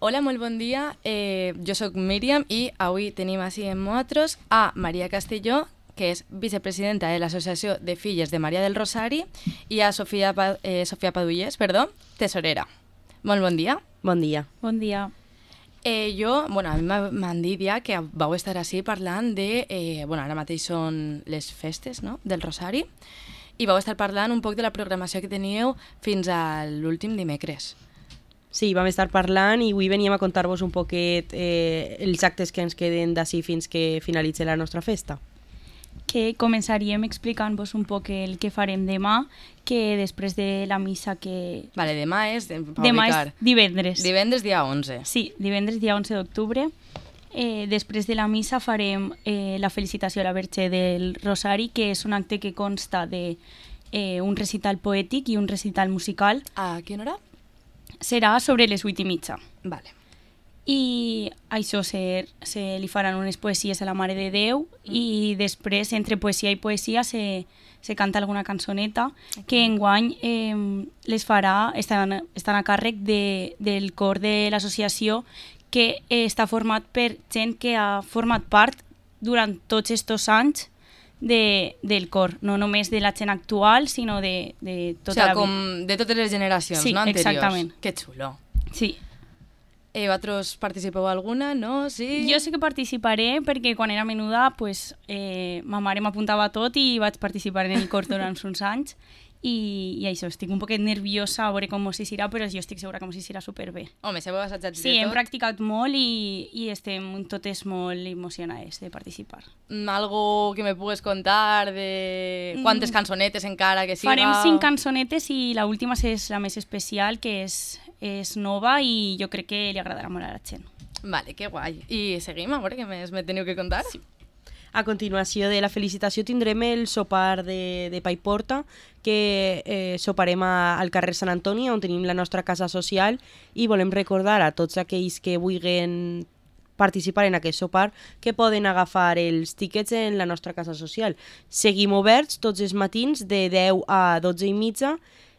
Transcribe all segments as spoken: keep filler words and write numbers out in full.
Hola, molt bon dia. Eh, jo sóc Míriam i avui tenim així amb nosaltres a Maria Castelló, que és vicepresidenta de l'Associació de Filles de Maria del Rosari, i a Sofia, pa eh, Sofia Padullés, perdó, tesorera. Molt bon dia. Bon dia. Bon dia. Eh, jo, bueno, a mi m'han dit ja que vau estar així parlant de... Eh, bueno, ara mateix són les festes, no?, del Rosari, i vau estar parlant un poc de la programació que teníeu fins a l'últim dimecres. Sí, vam estar parlant i avui veníem a contar-vos un poquet eh, els actes que ens queden d'ací fins que finalitzi la nostra festa. Que començaríem explicant-vos un poc el que farem demà, que després de la missa que... Vale, demà és... Demà és divendres. Divendres dia onze. Sí, divendres dia onze d'octubre. Eh, després de la missa farem eh, la felicitació a la Verge del Rosari, que és un acte que consta de eh, un recital poètic i un recital musical. A quina hora? Serà sobre les vuit i mitja. Vale. I això se, se li faran unes poesies a la Mare de Déu i després, entre poesia i poesia, se, se canta alguna cançoneta okay. que enguany eh, les farà, estan, estan a càrrec de, del cor de l'associació, que eh, està format per gent que ha format part durant tots aquests anys de, del cor, no només de la gent actual, sinó de, de tota o sigui, la vida. Com de totes les generacions, sí, no, anteriors. Exactament. Que xulo. Sí. Eh, vosaltres participeu alguna, no? Sí? Jo sí que participaré perquè quan era menuda pues, eh, ma mare m'apuntava a tot i vaig participar en el cor durant uns anys i, i això, estic un poquet nerviosa a veure com s'hi serà, però jo estic segura que s'hi serà superbé. Home, s'heu assajat sí, de tot. hem practicat molt i, i estem totes molt emocionades de participar. Mm, algo que me pugues contar de quantes cançonetes encara que siga? Farem cinc cançonetes i l'última és la més especial, que és, és nova i jo crec que li agradarà molt a la gent. Vale, que guai. I seguim, a veure què més me teniu que contar? Sí. A continuació de la felicitació tindrem el sopar de, de Pa i Porta, que eh, soparem a, al carrer Sant Antoni, on tenim la nostra casa social, i volem recordar a tots aquells que vulguin participar en aquest sopar que poden agafar els tíquets en la nostra casa social. Seguim oberts tots els matins de deu a dotze i mitja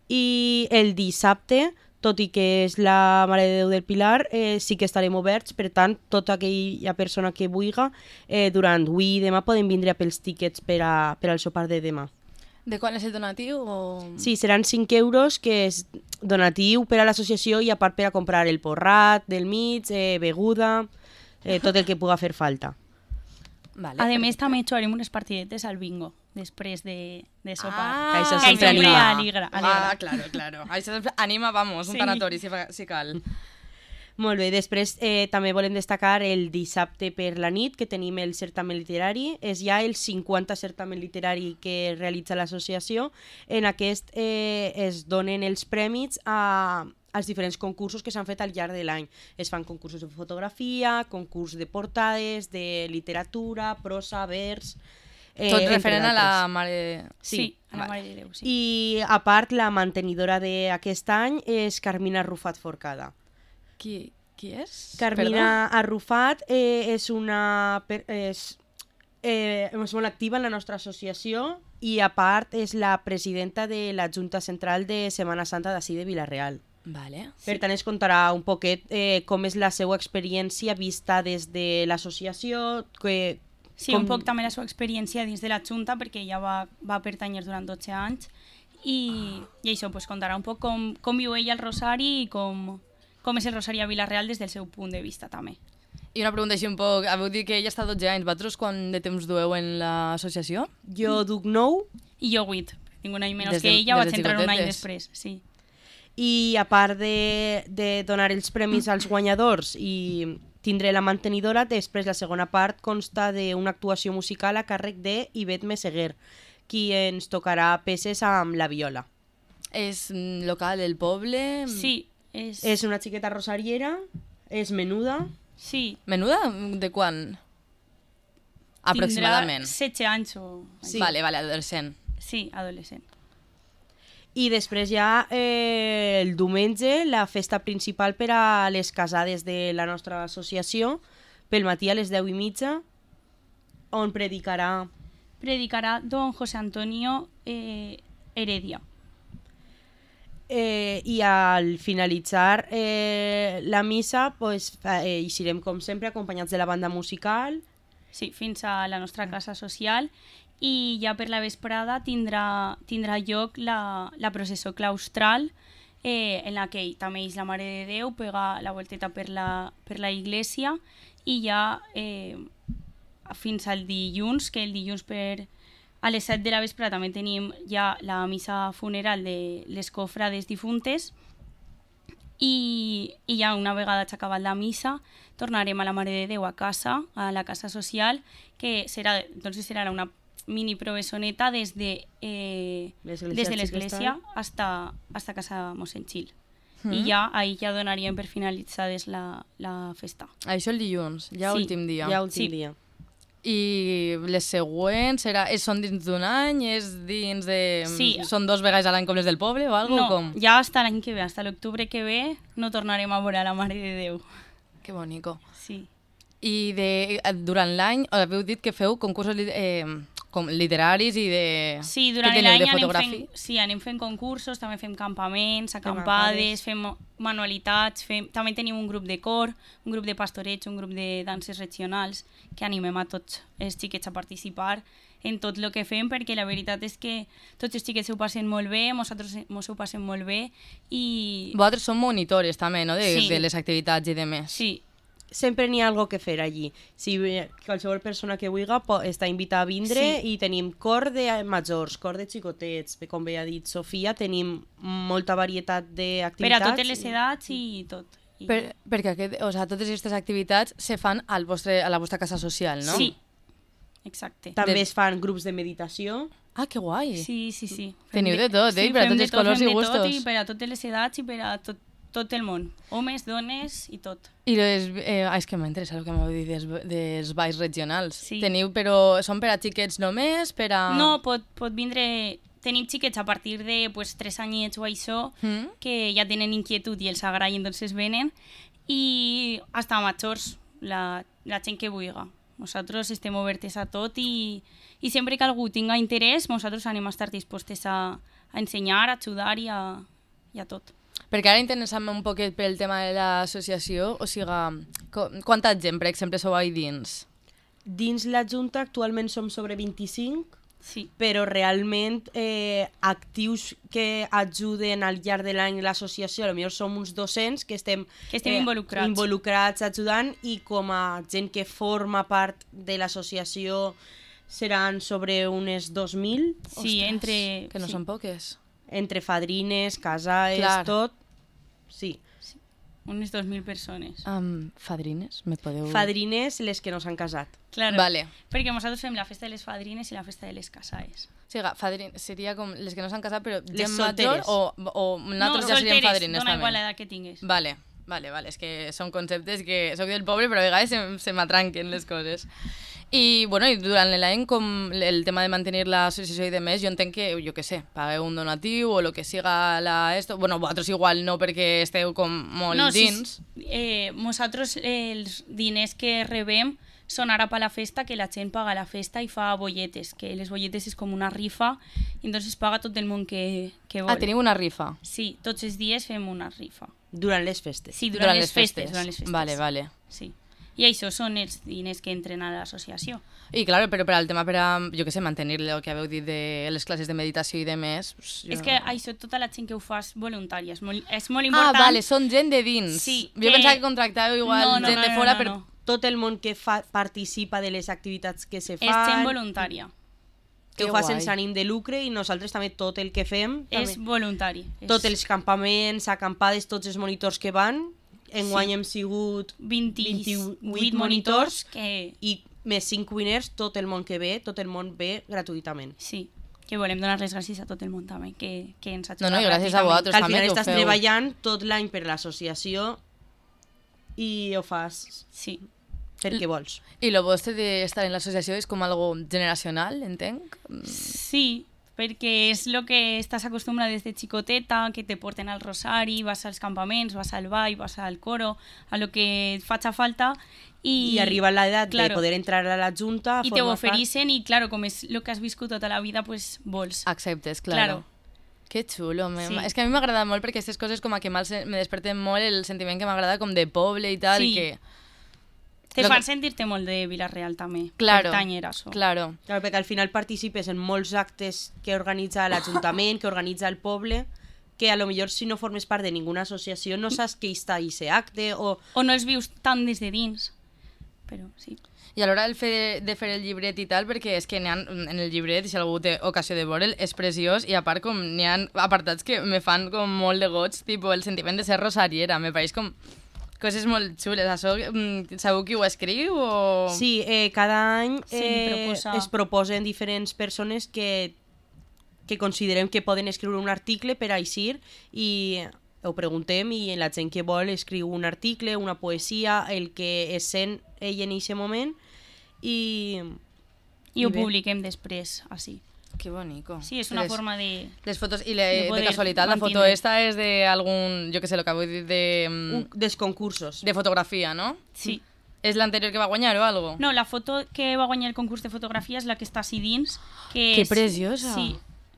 i el dissabte, tot i que és la Mare de Déu del Pilar, eh, sí que estarem oberts, per tant, tota aquella persona que vulgui, eh, durant avui i demà poden vindre a pels tíquets per, a, per al sopar de demà. De quan és el donatiu? O... Sí, seran cinc euros, que és donatiu per a l'associació i a part per a comprar el porrat del mig, eh, beguda, eh, tot el que puga fer falta. Vale, a més, perfecte. també jugarem unes partidetes al bingo després de, de sopar. Ah, que això que sempre sempre anima. alegra, alegra. Ah, claro, claro. Això sempre anima, vamos, un Sí. tanatori, si, fa, si cal. Molt bé, després eh, també volem destacar el dissabte per la nit, que tenim el certamen literari. És ja el cinquanta certamen literari que realitza l'associació. En aquest eh, es donen els prèmits a, als diferents concursos que s'han fet al llarg de l'any. Es fan concursos de fotografia, concurs de portades, de literatura, prosa, vers... Eh, Tot referent a la Mare... Sí, sí, a la Mare de Déu, sí. I a part, la mantenidora d'aquest any és Carmina Arrufat Forcada. Qui, qui és? Carmina Arrufat eh, és una... Per, és, eh, és molt activa en la nostra associació i a part és la presidenta de la Junta Central de Setmana Santa d'ací de Vila-real. Vale. Per tant, es contarà un poquet eh, com és la seva experiència vista des de l'associació, que... Sí, com... un poc també la seva experiència dins de la Junta, perquè ja va, va pertanyer durant dotze anys, i, i això pues, contarà un poc com, com viu ella el Rosari i com, com és el Rosari a Vila-real des del seu punt de vista, també. I una pregunta així un poc, haveu dit que ella està dotze anys, vosaltres quant de temps dueu en l'associació? Jo duc nou. I jo vuit, tinc un any menys Des de- que ella, des vaig de entrar un any xicotetes. després, sí. I a part de, de donar els premis als guanyadors i tindré la mantenidora, després la segona part consta d'una actuació musical a càrrec de Ivet Meseguer, qui ens tocarà peces amb la viola. És mm, local del poble? Sí, és... És una xiqueta rosariera, és menuda. Sí. Menuda? De quan? Aproximadament. Tindrà setze anys o... Sí. Vale, vale, adolescent. Sí, adolescent. I després ja eh, el diumenge la festa principal per a les casades de la nostra associació, pel matí a les deu i mitja, on predicarà... Predicarà don José Antonio eh, Heredia. Eh, I al finalitzar eh, la missa pues, eh, eixirem com sempre acompanyats de la banda musical. Sí, fins a la nostra casa social i ja per la vesprada tindrà, tindrà lloc la, la processó claustral eh, en la que també és la Mare de Déu, pega la volteta per la, per la iglesia i ja eh, fins al dilluns, que el dilluns per a les set de la vespre també tenim ja la missa funeral de les cofrades difuntes i, i ja una vegada s'ha acabat la missa tornarem a la Mare de Déu a casa, a la casa social, que serà, doncs serà una mini provesoneta des de eh, des de l'església hasta, hasta casa Mossèn Gil. Mm. I ja ahí ja donaríem per finalitzades la, la festa. Això el dilluns, ja Sí, últim dia. Ja últim Sí. dia. I les següents serà, és, són dins d'un any? És dins de... Sí. Són dos vegades a l'any com les del poble o algo? No, Com? ja hasta l'any que ve, hasta l'octubre que ve, no tornarem a veure la Mare de Déu. Que bonico. Sí. I de, durant l'any haveu dit que feu concursos eh, com literaris i de... Sí, durant que teniu, l'any de anem, fotografia? fent, sí, anem fent concursos, també fem campaments, acampades. acampades, fem manualitats, fem, també tenim un grup de cor, un grup de pastoreig, un grup de danses regionals, que animem a tots els xiquets a participar en tot el que fem, perquè la veritat és que tots els xiquets ho passen molt bé, nosaltres mos ho passem molt bé i... Vosaltres som monitores també, no? De, Sí. de les activitats i de més. Sí, Sempre n'hi ha algo que fer allí. Si qualsevol persona que vulgui po- està invitada a vindre Sí. i tenim cor de majors, cor de xicotets, com bé ha dit Sofia, tenim molta varietat per d'activitats. a totes les edats i tot. I... Per, perquè aquest, o sea, totes aquestes activitats se fan al vostre, a la vostra casa social, no? Sí, exacte. També De- es fan grups de meditació. Ah, que guai. Sí, sí, sí. Teniu Fem de tot, eh? Per a fem tots de els tot, colors fem i de tot, gustos. I per a totes les edats i per a tot, tot el món. Homes, dones i tot. I les, eh, ah, és que m'interessa el que m'heu dit dels, dels balls regionals. Sí. Teniu, però són per a xiquets només? Per a... No, pot, pot vindre... Tenim xiquets a partir de pues, tres anyets o això, Mm? que ja tenen inquietud i els agrada i entonces venen. I hasta majors, la, la gent que vulgui. Nosaltres estem obertes a tot i, i sempre que algú tinga interès, nosaltres anem a estar dispostes a, a ensenyar, a ajudar i a, i a tot. Perquè ara interessant-me un poquet pel tema de l'associació, o sigui, co- quanta gent, per exemple, sou ahí dins? Dins la Junta actualment som sobre vint-i-cinc, Sí. però realment eh, actius que ajuden al llarg de l'any l'associació, potser som uns dos-cents que estem, Que estem involucrats. involucrats ajudant, i com a gent que forma part de l'associació seran sobre unes dos mil, Sí, entre... Que no sí. són poques. entre fadrines, casais, Clar. tot. Sí. Unes dos mil persones. Um, fadrines, me podeu... Fadrines, les que no s'han casat. Claro, Vale. perquè nosaltres fem la festa de les fadrines i la festa de les casaes. O sigui, fadrin, seria com les que no s'han casat, però Les gent major solteres. o, o nosaltres ja seríem fadrines dona també. igual l'edat que tingues. Vale, vale, vale, és que són conceptes que soc del poble però a vegades se, se m'atranquen les coses. I, bueno, i durant l'any, com el tema de mantenir l'associació i de més, jo entenc que, jo què sé, pagueu un donatiu o el que siga la... Esto. Bueno, vosaltres igual no, perquè esteu com molt No, sí, dins. eh, nosaltres eh, els diners que rebem són ara per la festa, que la gent paga la festa i fa bolletes, que les bolletes és com una rifa, i entonces paga tot el món que, que vol. Ah, teniu una rifa. Sí, tots els dies fem una rifa. Durant les festes. Sí, durant, les, festes, durant les festes. Vale, vale. Sí. I això són els diners que entren a l'associació. I clar, però per al tema per a, jo què sé, mantenir el que haveu dit de les classes de meditació i de més... Pues, jo... És que això, tota la gent que ho fa és voluntària, és molt, és molt Ah, important. vale, són gent de dins. Sí, Jo que- pensava que contractàveu igual No, no, gent no, de no, fora, no, però... no. Tot el món que fa, participa de les activitats que se És gent fan, voluntària. que Que ho fa guai. sense ànim de lucre, i nosaltres també tot el que fem, És també, voluntari. És tots els campaments, acampades, tots els monitors que van, enguany Sí. hem sigut vint-i-vuit vint-i-vuit monitors que... i més cinc winners, tot el món que ve, tot el món ve gratuïtament. Sí, que volem donar les gràcies a tot el món també, que, que ens ha No, ajudat. no, i gràcies a gratuïtament. vosaltres Que al també, final que ho estàs feu. treballant tot l'any per l'associació i ho fas Sí, perquè vols. I el vostre d'estar en l'associació és com algo generacional, entenc? sí, perquè és el que estàs acostumbrada des de xicoteta, que te porten al rosari, vas als campaments, vas al ball, vas al coro, a lo que et faci falta. I, I arriba l'edat claro, de poder entrar a la Junta, i te ho formar part. ofereixen i, claro, com és el que has viscut tota la vida, pues vols. Acceptes, claro. Claro. Que xulo, me... Sí. és que a mi m'agrada molt perquè aquestes coses com a que mal se... me desperten molt el sentiment que m'agrada com de poble i tal, Sí. que... Te Lo fan que- sentir-te molt de Vila-real també. Claro, Pertànyer a això. claro. Clar, perquè al final participes en molts actes que organitza l'Ajuntament, que organitza el poble, que a lo millor si no formes part de ninguna associació no saps que hi està aquest acte o... O no els vius tant des de dins. Però sí. I a l'hora del fer, de fer el llibret i tal, perquè és que n'hi ha, en el llibret, i si algú té ocasió de veure'l, és preciós, i a part com n'hi ha apartats que me fan com molt de goig, tipus el sentiment de ser rosariera, me pareix com coses molt xules. Això, mm, sabeu qui ho escriu o...? Sí, eh, cada any Se li eh, proposa- es proposen diferents persones que, que considerem que poden escriure un article per a eixir i ho preguntem i la gent que vol escriu un article, una poesia, el que es sent ell en aquest moment i... I ho bé. publiquem després, així. Que bonico. Sí, és una les, forma de... Les fotos, i le, de de, poder casualitat, la foto mantindre. esta és d'algun, jo que sé, el que vull dir, de, Un, dels concursos. de fotografia, no? Sí. És l'anterior que va guanyar o algo? No, la foto que va guanyar el concurs de fotografia és la que està així dins. Que Que és, preciosa. Sí,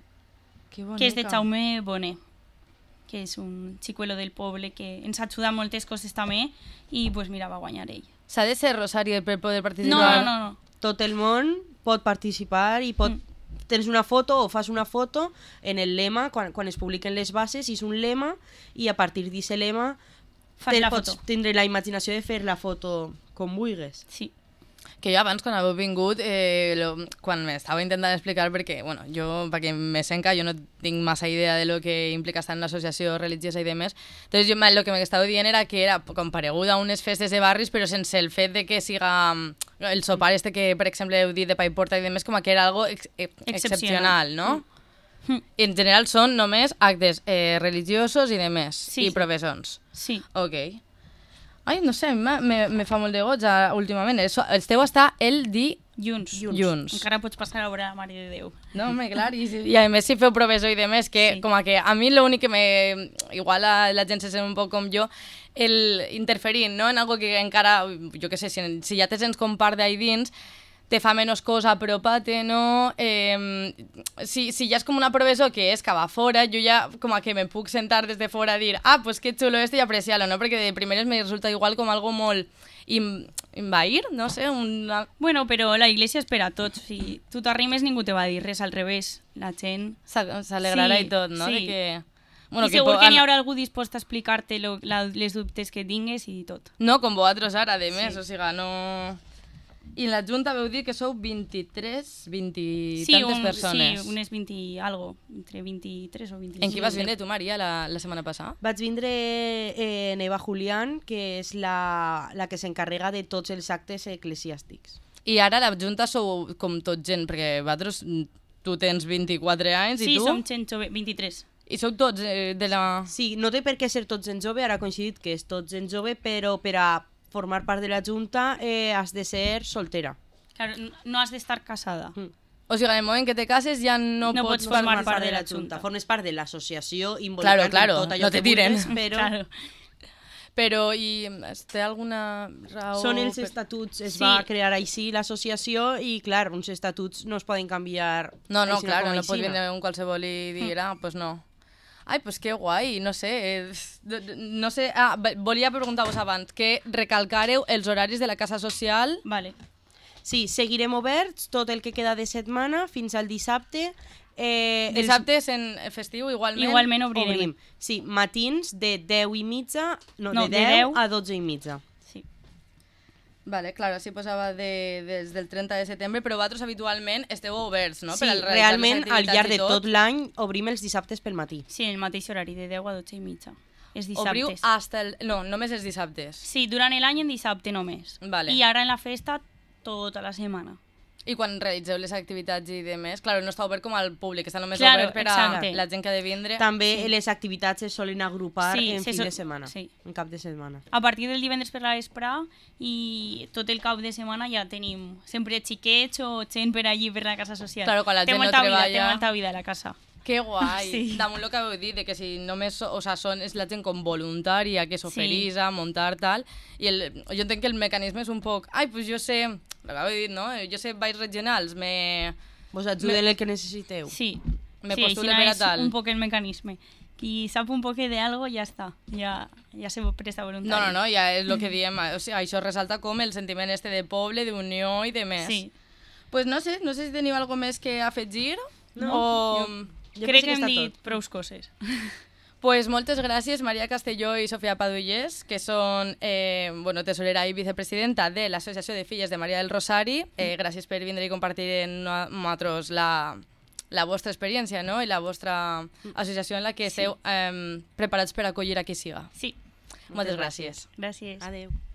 Que bonica. que és de Jaume Bonet, que és un xicuelo del poble que ens ajuda en moltes coses també i pues mira, va guanyar ell. S'ha de ser Rosario per poder No, participar? no, no, no. Tot el món pot participar i pot... Mm. Tens una foto o fas una foto en el lema, quan, quan es publiquen les bases, és un lema i a partir d'aquest lema Fas te- la pots foto. tindre la imaginació de fer la foto com vulguis. Sí. Que jo abans, quan heu vingut, eh, lo, quan m'estava intentant explicar, perquè, bueno, jo, perquè me senca, jo no tinc massa idea de lo que implica estar en l'associació religiosa i demés, entonces jo el que m'estava dient era que era com paregut a unes festes de barris, però sense el fet de que siga el sopar este que, per exemple, heu dit de Paiporta i demés, com que era algo ex ex excepcional, no? Mm. I en general són només actes eh, religiosos i demés, Sí, i sí. professons. Sí. Ok. Ai, no sé, a mi me, me, me fa molt de goig ah, últimament. El, so, el teu està el di... Junts. Junts. Encara pots passar a veure la Mare de Déu. No, home, clar, i, si- i a més si feu professor i demés, que Sí. com a que a mi l'únic que me... Igual a la gent se sent un poc com jo, el interferint, no?, en algo que encara, jo què sé, si, si ja te sents com part d'ahí dins, te fa menys cosa apropar-te, no? Eh, si, si ja és com una professor que és que va fora, jo ja com a que me puc sentar des de fora a dir ah, pues que xulo esto i apreciar-lo, no? Perquè de primeres me resulta igual com algo molt im, invair, no sé, una... Bueno, però la iglesia és per a tots. Si tu t'arrimes, ningú te va dir res, al revés. La gent... s'a- s'alegrarà Sí, i tot, no? sí. De que... I segur po- que n'hi an- haurà algú dispost a explicar-te lo, la, les dubtes que tingues i tot. No, com vosaltres ara, de més, Sí. o sigui, no... I en la Junta veu dir que sou vint-i-tres, vint i Sí, tantes un, persones. sí, unes vint i algo, entre vint-i-tres o vint-i-cinc. En qui vas vindre tu, Maria, la, la setmana passada? Vaig vindre eh, en Eva Julián, que és la, la que s'encarrega de tots els actes eclesiàstics. I ara la Junta sou com tot gent, perquè vosaltres, tu tens vint-i-quatre anys Sí, i tu... som gent jove, vint-i-tres. I sou tots eh, de la... Sí, no té per què ser tots gent jove, ara ha coincidit que és tots gent jove, però per a formar part de la Junta eh, has de ser soltera. Claro, n- no has d'estar casada. Mm. O sigui, en el moment que te cases ja no, No pots... pots formar formar part de la Junta. Formes part de l'associació, Claro, involucrant claro, tot allò no te que tiren. vulguis, però Claro. Però, i té alguna raó... són els per- estatuts, es Sí. va crear així l'associació i, clar, uns estatuts no es poden canviar. No, no, així claro, com no pot aixina. venir un qualsevol i dir, ah, pues no. Ai, pues que guai, no sé, eh, d- d- no sé, ah, v- volia preguntar-vos abans, que recalcareu els horaris de la casa social, Vale. Sí, seguirem oberts tot el que queda de setmana fins al dissabte. Eh, els- dissabtes en festiu igualment. Igualment obrirem. obrim. Sí, matins de deu i mitja, no, No, de de deu deu a dotze i mitja. Sí. Vale, claro, així posava de, des del trenta de setembre, però vosaltres habitualment esteu oberts, no? Sí, Per al realitzar realment les al activitats llarg i de tot l'any obrim els dissabtes pel matí. Sí, en el mateix horari, de deu a dotze i mitja. És Obriu dissabtes. hasta el... No, només els dissabtes. Sí, durant l'any en dissabte només. Vale. I ara en la festa tota la setmana. I quan realitzeu les activitats i demés, claro, no està obert com al públic, està només Claro, obert per a exacte. la gent que ha de vindre. També Sí. les activitats es solen agrupar Sí, en se fin sol- de setmana, sí. en cap de setmana. A partir del divendres per la vespre i tot el cap de setmana ja tenim sempre xiquets o gent per allí per la casa social. Claro, quan la té gent no molta vida, treballa. Té molta vida a la casa. Que guai. Sí. Damunt el que heu dit, de que si només so, o sea, són, és la gent com voluntària, que s'oferís a muntar tal, i el, jo entenc que el mecanisme és un poc, ai, pues jo sé, el que heu dit, no? Jo sé balls regionals, me, Vos ajuden el que necessiteu. Sí. Me sí, postule així per a és tal. un poc el mecanisme. Qui sap un poc de algo, ja està. Ja, ja se presta voluntari. No, no, no, ja és el que diem. O sigui, això resalta com el sentiment este de poble, d'unió i de més. Sí. Pues no sé, no sé si teniu alguna més que afegir. No, o... jo- jo Crec penso que hem està dit tot. prou coses. Pues moltes gràcies, Maria Castelló i Sofia Padullés, que són eh, bueno, tesorera i vicepresidenta de l'Associació de Filles de Maria del Rosari. Eh, gràcies per vindre i compartir amb nosaltres la, la vostra experiència, no? I la vostra associació en la que esteu eh, preparats per acollir a qui siga. Sí, Moltes gràcies. gràcies. Adeu.